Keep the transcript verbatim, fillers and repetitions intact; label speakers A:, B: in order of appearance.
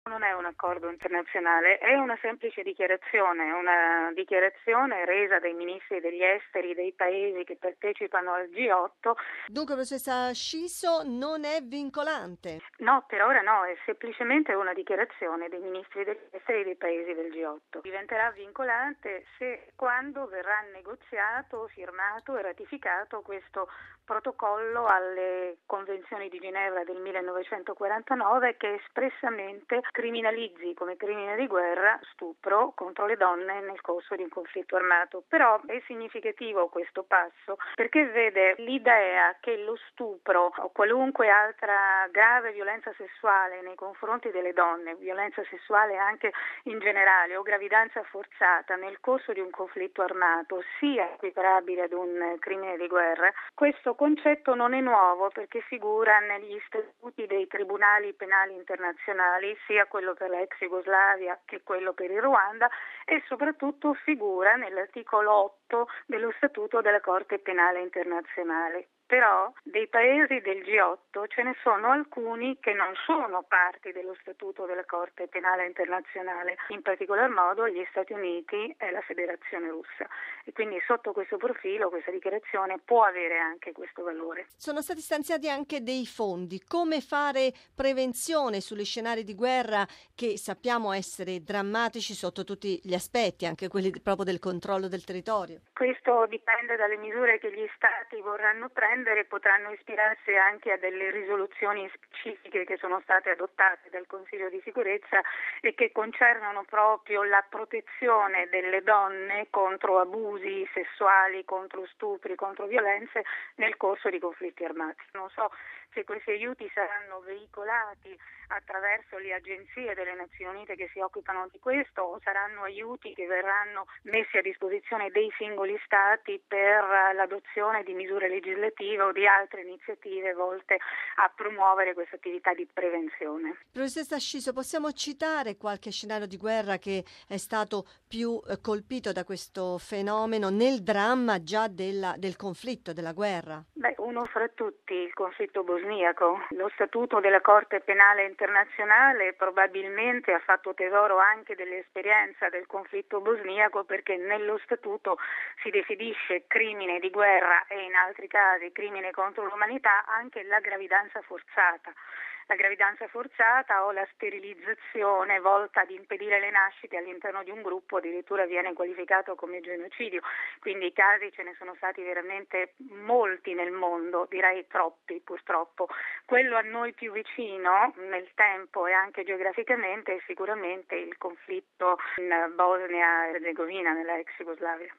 A: Non è un accordo internazionale, è una semplice dichiarazione, una dichiarazione resa dai ministri degli esteri dei paesi che partecipano al G otto.
B: Dunque, professoressa Sciso, non è vincolante?
A: No, per ora no, è semplicemente una dichiarazione dei ministri degli esteri dei paesi del G otto. Diventerà vincolante se quando verrà negoziato, firmato e ratificato questo protocollo alle convenzioni di Ginevra del millenovecentoquarantanove che espressamente criminalizzi come crimine di guerra stupro contro le donne nel corso di un conflitto armato. Però è significativo questo passo perché vede l'idea che lo stupro o qualunque altra grave violenza sessuale nei confronti delle donne, violenza sessuale anche in generale o gravidanza forzata nel corso di un conflitto armato sia equiparabile ad un crimine di guerra. Questo concetto non è nuovo perché figura negli statuti dei tribunali penali internazionali, sia quello per l'ex Jugoslavia che quello per il Ruanda, e soprattutto figura nell'articolo otto dello Statuto della Corte Penale Internazionale. Però dei paesi del G otto ce ne sono alcuni che non sono parti dello Statuto della Corte Penale Internazionale, in particolar modo gli Stati Uniti e la Federazione Russa. E quindi sotto questo profilo questa dichiarazione può avere anche questo valore.
B: Sono stati stanziati anche dei fondi. Come fare prevenzione sugli scenari di guerra che sappiamo essere drammatici sotto tutti gli aspetti, anche quelli proprio del controllo del territorio?
A: Questo dipende dalle misure che gli Stati vorranno prendere, potranno ispirarsi anche a delle risoluzioni specifiche che sono state adottate dal Consiglio di sicurezza e che concernono proprio la protezione delle donne contro abusi sessuali, contro stupri, contro violenze nel corso di conflitti armati. Non so se questi aiuti saranno veicolati attraverso le agenzie delle Nazioni Unite che si occupano di questo o saranno aiuti che verranno messi a disposizione dei singoli Stati per l'adozione di misure legislative o di altre iniziative volte a promuovere questa attività di prevenzione.
B: Professoressa Sciso, possiamo citare qualche scenario di guerra che è stato più eh, colpito da questo fenomeno nel dramma già della, del conflitto, della guerra?
A: Beh, uno fra tutti, il conflitto bosniaco. Lo Statuto della Corte Penale Internazionale probabilmente ha fatto tesoro anche dell'esperienza del conflitto bosniaco perché nello Statuto si definisce crimine di guerra e in altri casi crimine contro l'umanità anche la gravidanza forzata. La gravidanza forzata o la sterilizzazione volta ad impedire le nascite all'interno di un gruppo addirittura viene qualificato come genocidio, quindi i casi ce ne sono stati veramente molti nel mondo, direi troppi purtroppo. Quello a noi più vicino nel tempo e anche geograficamente è sicuramente il conflitto in Bosnia e Erzegovina, nella ex Jugoslavia.